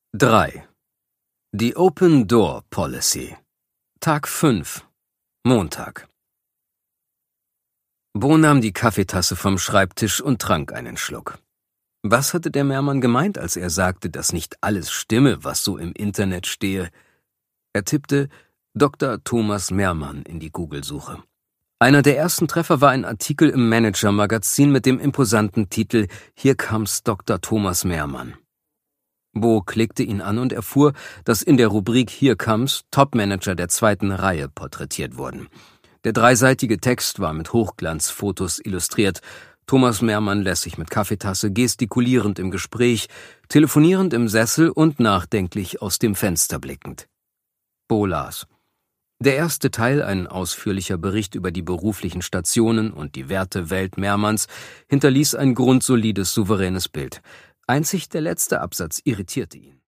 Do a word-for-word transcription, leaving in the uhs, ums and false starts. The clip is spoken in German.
drei. Die Open Door Policy. Tag fünf. Montag. Bo nahm die Kaffeetasse vom Schreibtisch und trank einen Schluck. Was hatte der Mehrmann gemeint, als er sagte, dass nicht alles stimme, was so im Internet stehe? Er tippte Doktor Thomas Mehrmann in die Google-Suche. Einer der ersten Treffer war ein Artikel im Manager-Magazin mit dem imposanten Titel »Here comes Doktor Thomas Mehrmann«. Bo klickte ihn an und erfuhr, dass in der Rubrik »Here comes« Top-Manager der zweiten Reihe porträtiert wurden. Der dreiseitige Text war mit Hochglanzfotos illustriert. Thomas Mehrmann lässig mit Kaffeetasse, gestikulierend im Gespräch, telefonierend im Sessel und nachdenklich aus dem Fenster blickend. Bo las. Der erste Teil, ein ausführlicher Bericht über die beruflichen Stationen und die Wertewelt Mehrmanns, hinterließ ein grundsolides, souveränes Bild. Einzig der letzte Absatz irritierte ihn.